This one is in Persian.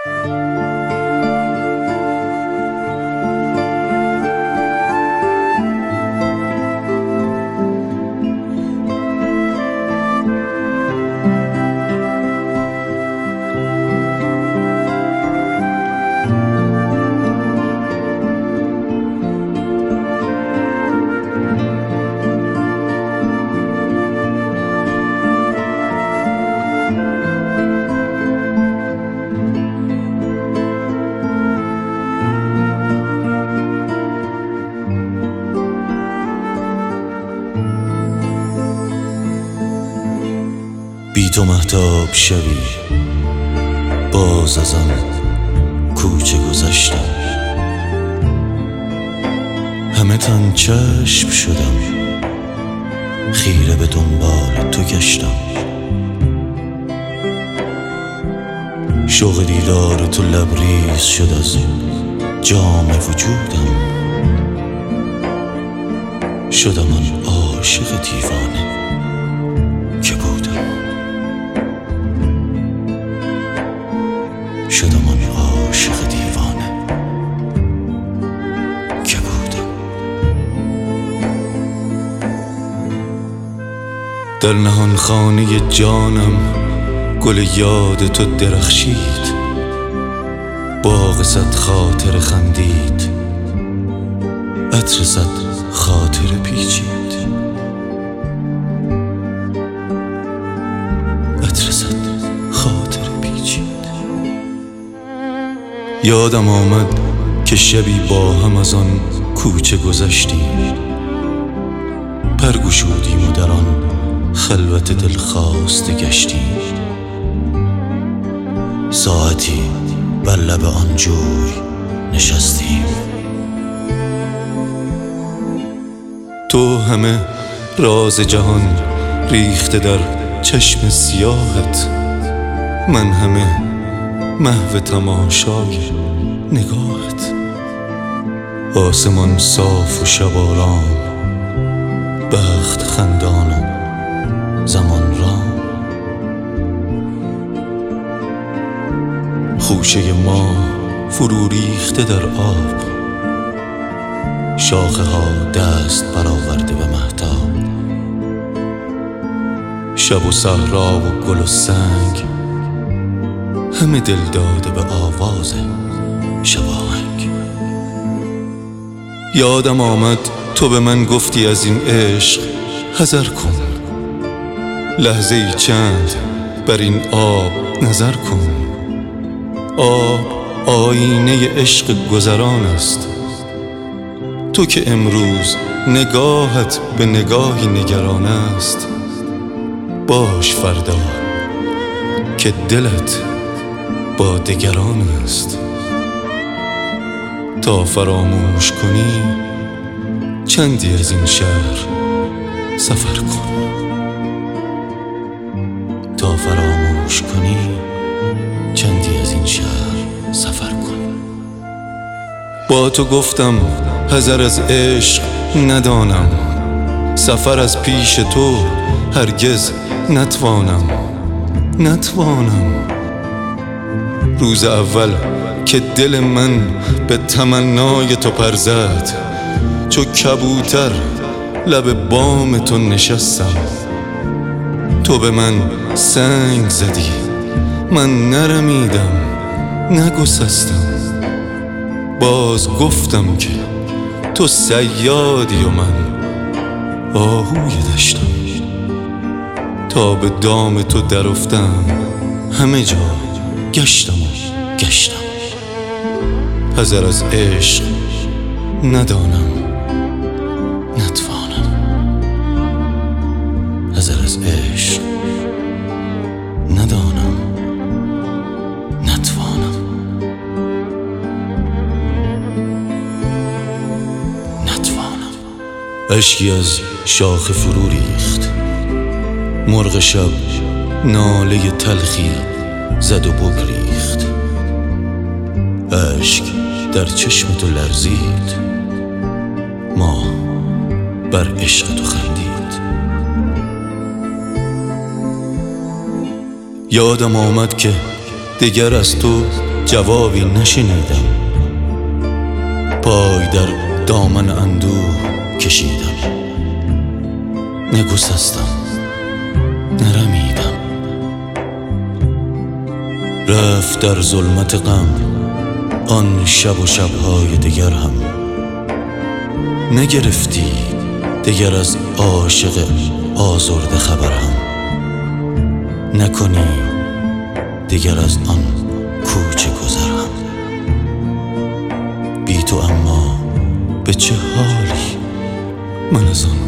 بی تو مهتاب شبی باز از آن کوچه گذشتم، همه تن چشم شدم، خیره به دنبال تو گشتم. شوق دیدار تو لبریز شد از جام وجودم، شدم آن عاشق دیوانه که بودم، شدم آن عاشق دیوانه که بودم. در نهان خانه جانم گل یاد تو درخشید، باغ صد خاطر خندید، عطر صد خاطر پیچید، عطر صد خاطر پیچید. یادم آمد که شبی با هم از آن کوچه گذشتیم، پرگشودیم و در آن خلوت دلخواسته گشتیم. ساعتی بر لب آن جوی نشستیم، تو همه راز جهان ریخته در چشم سیاهت، من همه محو تماشای نگاهت. آسمان صاف و شب آرام، بخت خندان و زمان رام. خوشه ما فرو ریخته در آب، شاخه ها دست برآورده به مهتاب. شب و صحرا و گل و سنگ، همه دل داده به آواز شباهنگ. یادم آمد تو به من گفتی از این عشق حذر کن، لحظه ای چند بر این آب نظر کن. آب آینه عشق گذران است، تو که امروز نگاهت به نگاهی نگران است. باش فردا که دلت با دگران است. تا فراموش کنی چندی از این شهر سفر کن، تا فراموش کنی چندی از این شهر سفر کن. با تو گفتم حذر از عشق ندانم، سفر از پیش تو هرگز نتوانم. روز اول که دل من به تمنای تو پر زد، چو کبوتر لب بام تو نشستم. تو به من سنگ زدی، من نرمیدم نگسستم. باز گفتم که تو صیادی و من آهوی دشتم. تا به دام تو در افتم، همه جا گشتم حذر از عشق ندانم نتوانم. حذر از عشق ندانم نتوانم. اشکی از شاخه فرو ریخت، مرغ شب ناله تلخی زد و بگریخت. اشک در چشم تو لرزید، ما بر عشق تو خندید. یادم آمد که دگر از تو جوابی نشنیدم. پای در دامن اندوه کشیدم، نگسستم، نرمیدم. رفت در ظلمت غم آن شب و شبهای دیگر هم. نگرفتی دیگر از عاشق آزرده خبر هم. نکنی دیگر از آن کوچه گذر هم. بی تو اما به چه حالی من از آن